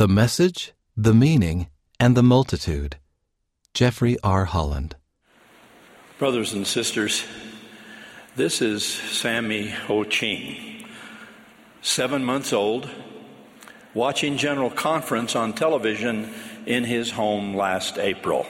The Message, the Meaning, and the Multitude. Jeffrey R. Holland. Brothers and sisters, this is Sammy Ho Ching, 7 months old, watching General Conference on television in his home last April.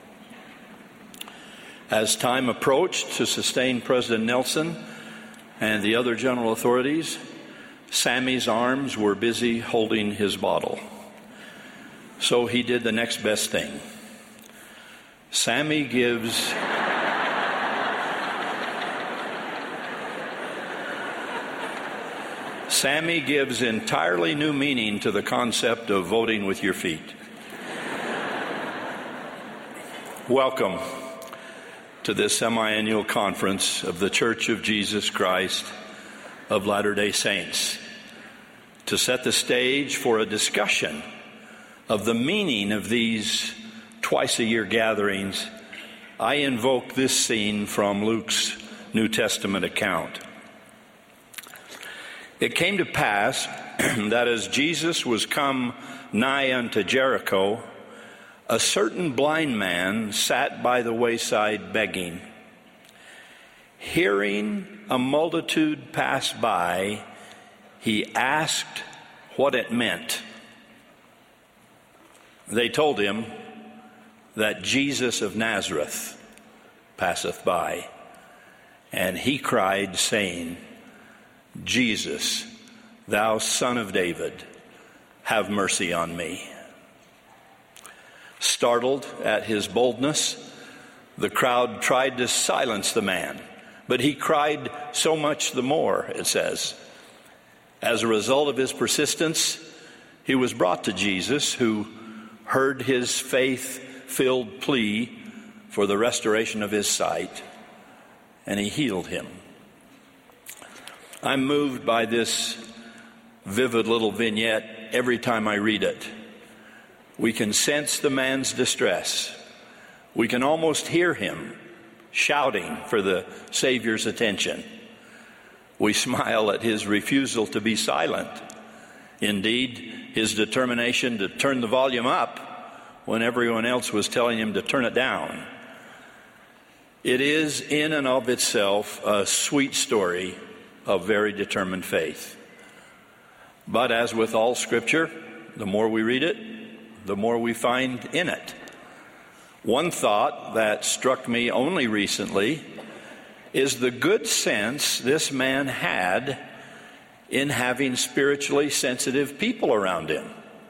As time approached to sustain President Nelson and the other general authorities, Sammy's arms were busy holding his bottle. So he did the next best thing. Sammy gives entirely new meaning to the concept of voting with your feet. Welcome to this semi-annual conference of the Church of Jesus Christ of Latter-day Saints, to set the stage for a discussion of the meaning of these twice-a-year gatherings. I invoke this scene from Luke's New Testament account. It came to pass that as Jesus was come nigh unto Jericho, a certain blind man sat by the wayside begging. Hearing a multitude pass by, he asked what it meant. They told him that Jesus of Nazareth passeth by. And he cried, saying, Jesus, thou Son of David, have mercy on me. Startled at his boldness, the crowd tried to silence the man, but he cried so much the more, it says. As a result of his persistence, he was brought to Jesus, who heard his faith-filled plea for the restoration of his sight, and he healed him. I'm moved by this vivid little vignette every time I read it. We can sense the man's distress. We can almost hear him shouting for the Savior's attention. We smile at his refusal to be silent. Indeed, his determination to turn the volume up when everyone else was telling him to turn it down. It is in and of itself a sweet story of very determined faith. But as with all Scripture, the more we read it, the more we find in it. One thought that struck me only recently is the good sense this man had in having spiritually sensitive people around him.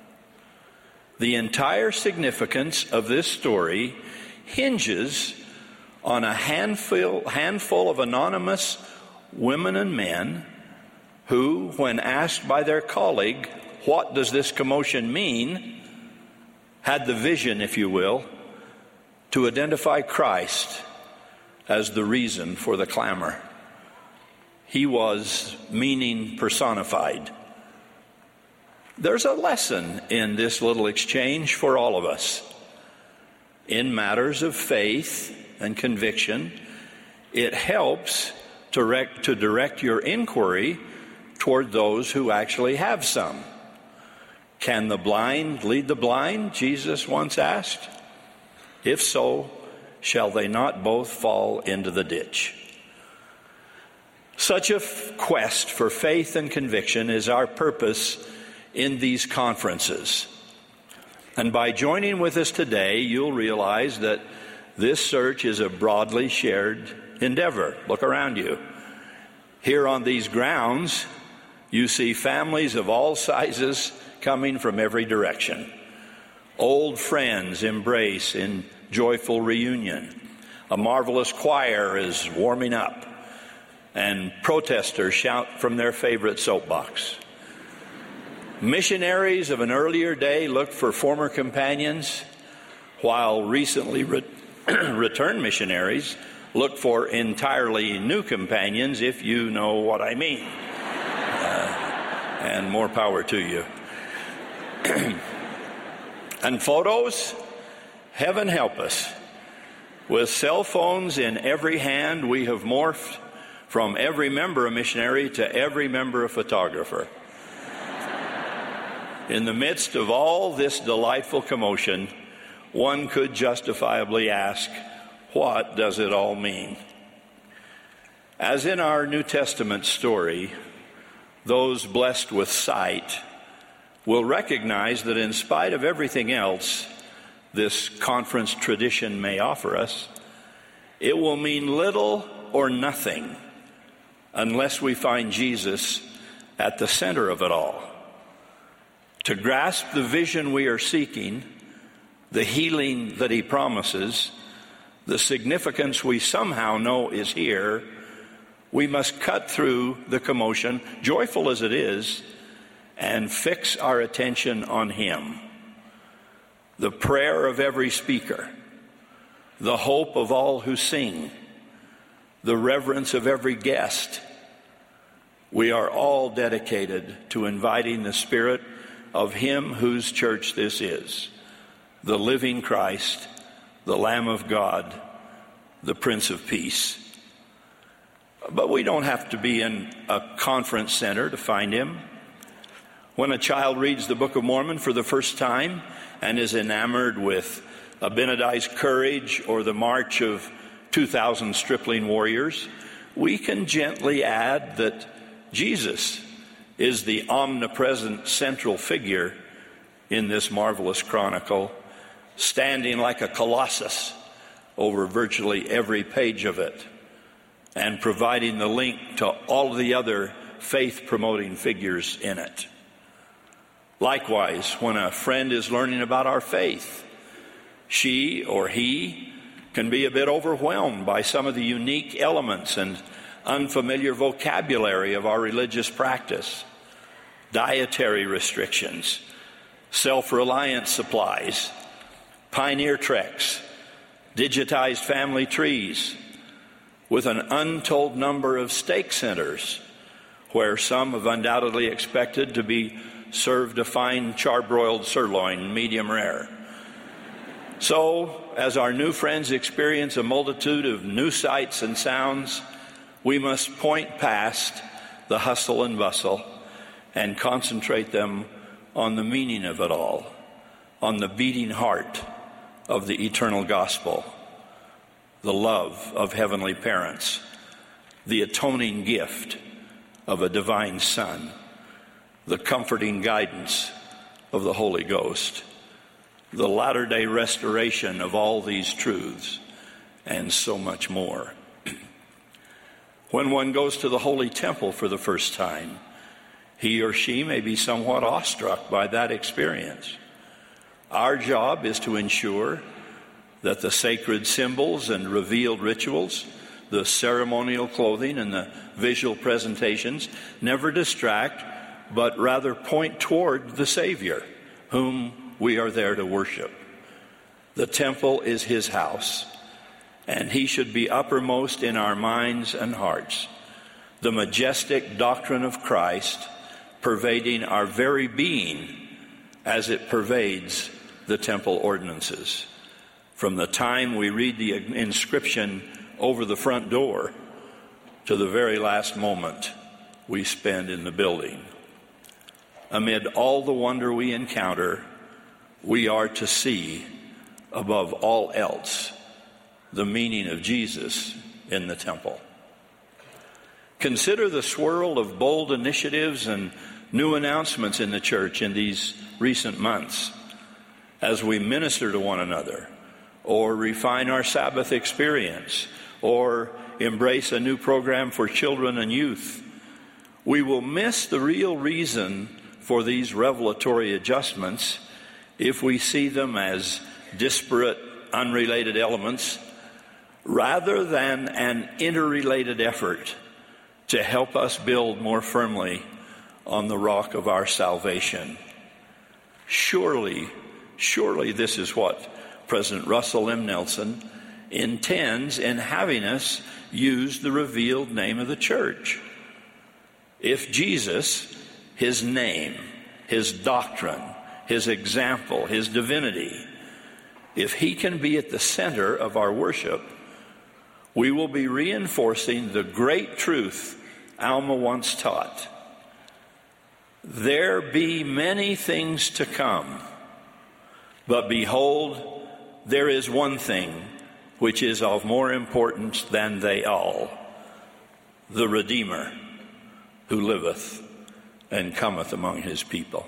The entire significance of this story hinges on a handful of anonymous women and men who, when asked by their colleague, what does this commotion mean, had the vision, if you will, to identify Christ as the reason for the clamor. He was meaning personified. There's a lesson in this little exchange for all of us. In matters of faith and conviction, it helps to direct your inquiry toward those who actually have some. Can the blind lead the blind? Jesus once asked. If so, shall they not both fall into the ditch? Such a quest for faith and conviction is our purpose in these conferences. And by joining with us today, you'll realize that this search is a broadly shared endeavor. Look around you. Here on these grounds, you see families of all sizes coming from every direction. Old friends embrace in joyful reunion. A marvelous choir is warming up, and protesters shout from their favorite soapbox. Missionaries of an earlier day look for former companions, while recently returned missionaries look for entirely new companions, if you know what I mean. And more power to you. And photos, heaven help us. With cell phones in every hand, we have morphed from every member a missionary to every member a photographer. In the midst of all this delightful commotion, one could justifiably ask, what does it all mean? As in our New Testament story, those blessed with sight will recognize that in spite of everything else this conference tradition may offer us, it will mean little or nothing unless we find Jesus at the center of it all. To grasp the vision we are seeking, the healing that he promises, the significance we somehow know is here, we must cut through the commotion, joyful as it is, and fix our attention on him. The prayer of every speaker, the hope of all who sing, the reverence of every guest. We are all dedicated to inviting the Spirit of him whose church this is, the living Christ, the Lamb of God, the Prince of Peace. But we don't have to be in a conference center to find him. When a child reads the Book of Mormon for the first time and is enamored with Abinadi's courage or the march of 2,000 stripling warriors, we can gently add that Jesus is the omnipresent central figure in this marvelous chronicle, standing like a colossus over virtually every page of it, and providing the link to all of the other faith-promoting figures in it. Likewise, when a friend is learning about our faith, she or he can be a bit overwhelmed by some of the unique elements and unfamiliar vocabulary of our religious practice, dietary restrictions, self-reliance supplies, pioneer treks, digitized family trees, with an untold number of steak centers where some have undoubtedly expected to be served a fine charbroiled sirloin, medium rare. So, as our new friends experience a multitude of new sights and sounds, we must point past the hustle and bustle and concentrate them on the meaning of it all, on the beating heart of the eternal gospel, the love of heavenly parents, the atoning gift of a divine Son, the comforting guidance of the Holy Ghost, the latter-day restoration of all these truths, and so much more. When one goes to the Holy Temple for the first time, he or she may be somewhat awestruck by that experience. Our job is to ensure that the sacred symbols and revealed rituals, the ceremonial clothing and the visual presentations never distract, but rather point toward the Savior, whom we are there to worship. The temple is his house, and he should be uppermost in our minds and hearts. The majestic doctrine of Christ pervading our very being as it pervades the temple ordinances. From the time we read the inscription over the front door to the very last moment we spend in the building. Amid all the wonder we encounter, we are to see, above all else, the meaning of Jesus in the temple. Consider the swirl of bold initiatives and new announcements in the church in these recent months as we minister to one another, or refine our Sabbath experience, or embrace a new program for children and youth. We will miss the real reason for these revelatory adjustments if we see them as disparate, unrelated elements, rather than an interrelated effort to help us build more firmly on the rock of our salvation. Surely this is what President Russell M. Nelson intends in having us use the revealed name of the church. If Jesus, his name, his doctrine, his example, his divinity, if he can be at the center of our worship, we will be reinforcing the great truth Alma once taught. There be many things to come, but behold, there is one thing which is of more importance than they all, the Redeemer, who liveth and cometh among his people.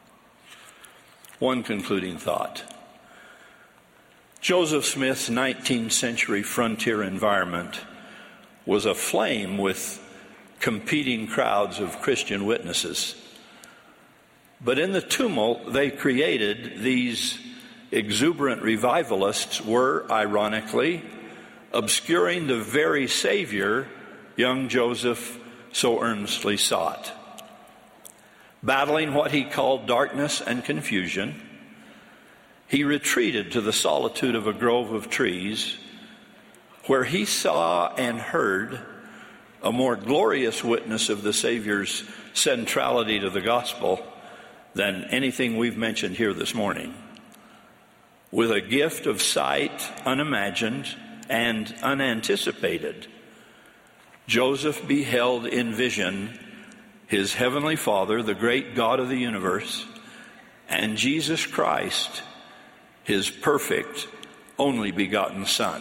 One concluding thought. Joseph Smith's 19th century frontier environment was aflame with competing crowds of Christian witnesses. But in the tumult they created, these exuberant revivalists were, ironically, obscuring the very Savior young Joseph so earnestly sought. Battling what he called darkness and confusion, he retreated to the solitude of a grove of trees where he saw and heard a more glorious witness of the Savior's centrality to the gospel than anything we've mentioned here this morning. With a gift of sight unimagined and unanticipated, Joseph beheld in vision his heavenly Father, the great God of the universe, and Jesus Christ, his perfect, only begotten Son.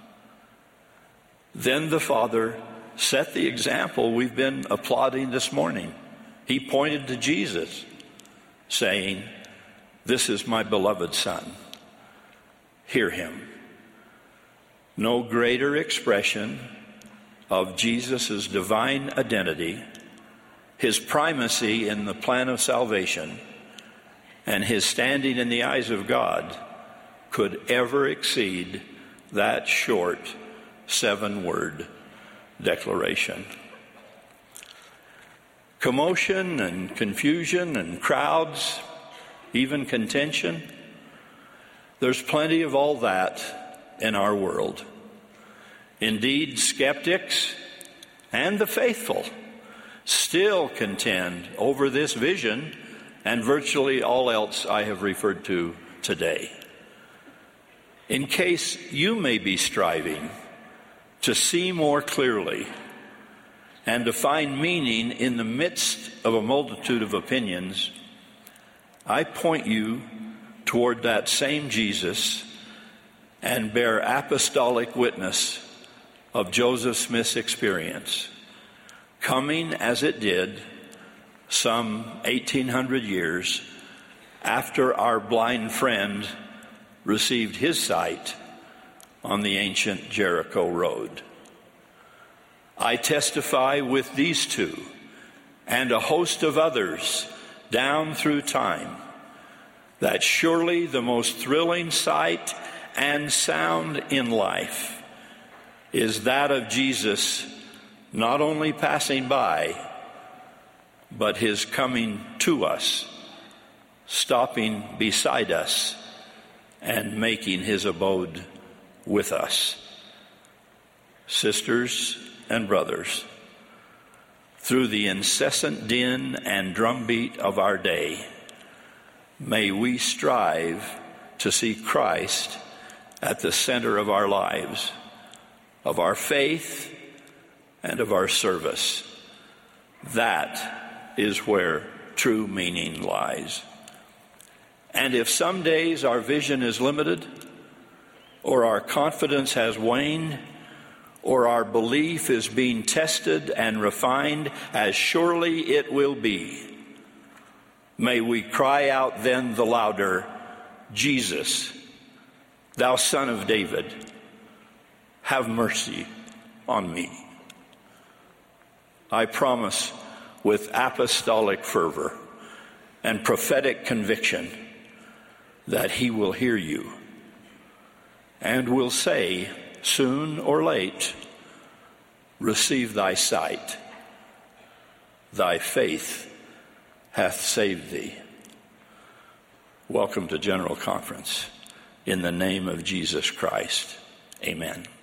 Then the Father set the example we've been applauding this morning. He pointed to Jesus, saying, "This is my beloved Son. Hear him." No greater expression of Jesus' divine identity, his primacy in the plan of salvation, and his standing in the eyes of God could ever exceed that short 7-word declaration. Commotion and confusion and crowds, even contention, there's plenty of all that in our world. Indeed, skeptics and the faithful still contend over this vision and virtually all else I have referred to today. In case you may be striving to see more clearly and to find meaning in the midst of a multitude of opinions, I point you toward that same Jesus and bear apostolic witness of Joseph Smith's experience, coming as it did some 1,800 years after our blind friend received his sight on the ancient Jericho road. I testify with these two and a host of others down through time that surely the most thrilling sight and sound in life is that of Jesus not only passing by, but his coming to us, stopping beside us, and making his abode with us. Sisters and brothers, through the incessant din and drumbeat of our day, may we strive to see Christ at the center of our lives, of our faith, and of our service. That is where true meaning lies. And if some days our vision is limited, or our confidence has waned, or our belief is being tested and refined, as surely it will be, may we cry out then the louder, "Jesus, thou Son of David, have mercy on me." I promise with apostolic fervor and prophetic conviction that he will hear you and will say, soon or late, "Receive thy sight. Thy faith hath saved thee." Welcome to General Conference. In the name of Jesus Christ, amen.